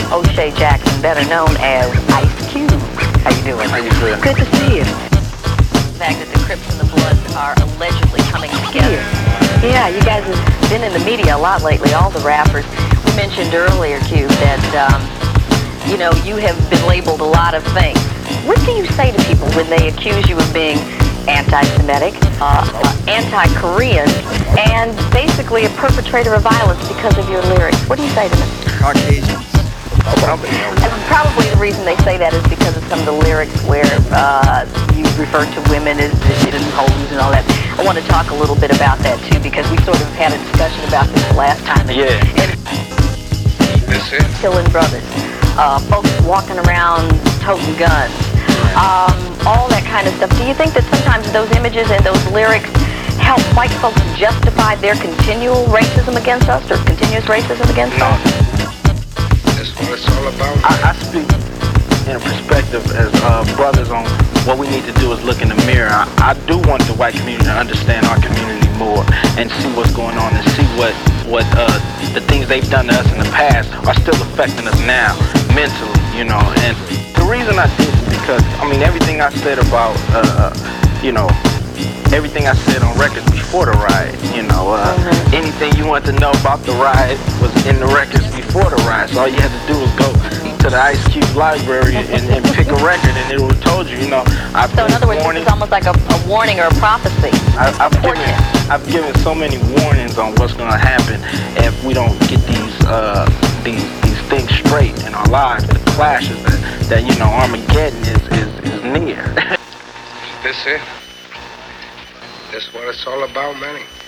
O'Shea Jackson, better known as Ice Cube. How you doing? How you doing? Good to see you. The fact that the Crips and the Bloods are allegedly coming together. Yeah, you guys have been in the media a lot lately, all the rappers. We mentioned earlier, Cube, that, you have been labeled a lot of things. What do you say to people when they accuse you of being anti-Semitic, anti-Korean, and basically a perpetrator of violence because of your lyrics? What do you say to them? Caucasians. And probably the reason they say that is because of some of the lyrics where you refer to women as shit and hoes and all that. I want to talk a little bit about that too, because we sort of had a discussion about this last time. Yeah. That's it. Killing brothers, folks walking around toting guns, all that kind of stuff. Do you think that sometimes those images and those lyrics help white folks justify their continual racism against us, or continuous racism against us? That's what it's all about. I speak in a perspective as brothers on what we need to do is look in the mirror. I do want the white community to understand our community more and see what's going on and see what the things they've done to us in the past are still affecting us now mentally, And the reason I think is because, everything I said about, everything I said on records before the riot, anything you wanted to know about the riot was in the records before the riot. So all you had to do was go to the Ice Cube library and pick a record, and it would have told you, So in other words, this is almost like a warning or a prophecy. I've given so many warnings on what's going to happen if we don't get these things straight in our lives. The clashes that Armageddon is near. That's it. That's what it's all about, man.